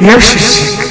Loş ışık.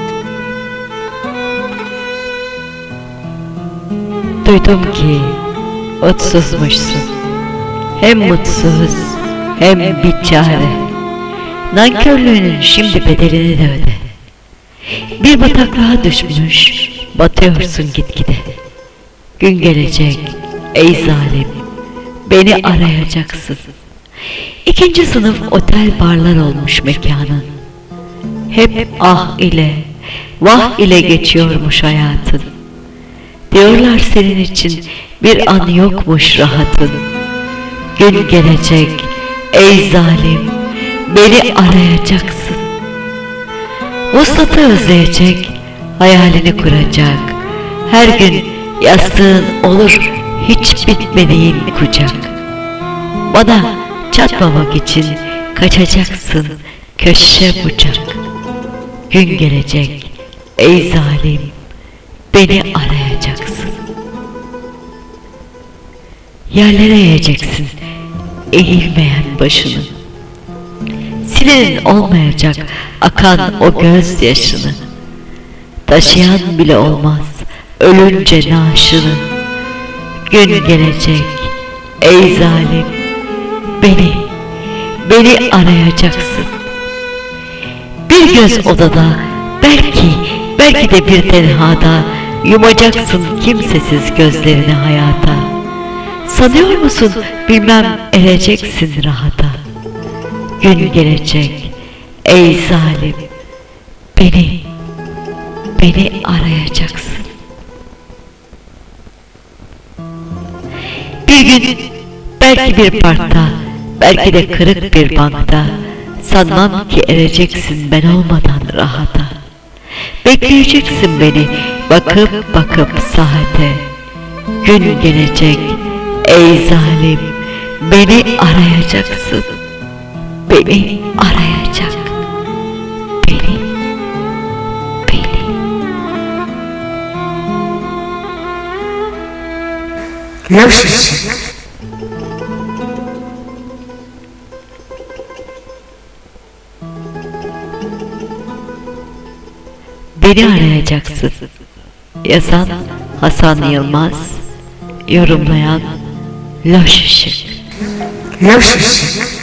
Duydum ki mutsuzmuşsun. Hem mutsuz hem biçare. Nankörlüğünün şimdi bedelini de öde. Bir bataklığa düşmüş, batıyorsun gitgide. Gün gelecek, ey zalim, beni arayacaksın. İkinci sınıf otel barlar olmuş mekanın. Hep ah ile, vah ile geçiyormuş hayatın. Diyorlar senin için bir an yokmuş rahatın. Gün gelecek, ey zalim, beni arayacaksın. Vuslatı özleyecek, hayalini kuracak. Her gün yastığın olur hiç bitmediğin kucak. Bana çatmamak için kaçacaksın köşe bucak. Gün gelecek, ey zalim, beni arayacaksın. Yerlere eğeceksin eğilmeyen başını. Silenin olmayacak akan o gözyaşını. Taşıyan bile olmaz ölünce naaşını. Gün gelecek, ey zalim, beni arayacaksın. Bir göz odada, belki de bir tenhada yumacaksın kimsesiz gözlerini hayata. Sanıyor musun bilmem ereceksin rahata. Gün gelecek, ey zalim, beni arayacaksın. Bir gün belki bir parkta, belki de kırık bir bankta, sanmam ki ereceksin ben olmadan rahata. Bekleyeceksin beni bakıp saate. Gün gelecek, ey zalim, beni arayacaksın. Beni arayacak. Beni. Loş ışık. Beni arayacaksın. Yazan Hasan Yılmaz, yorumlayan Loş Işık. Loş ışık.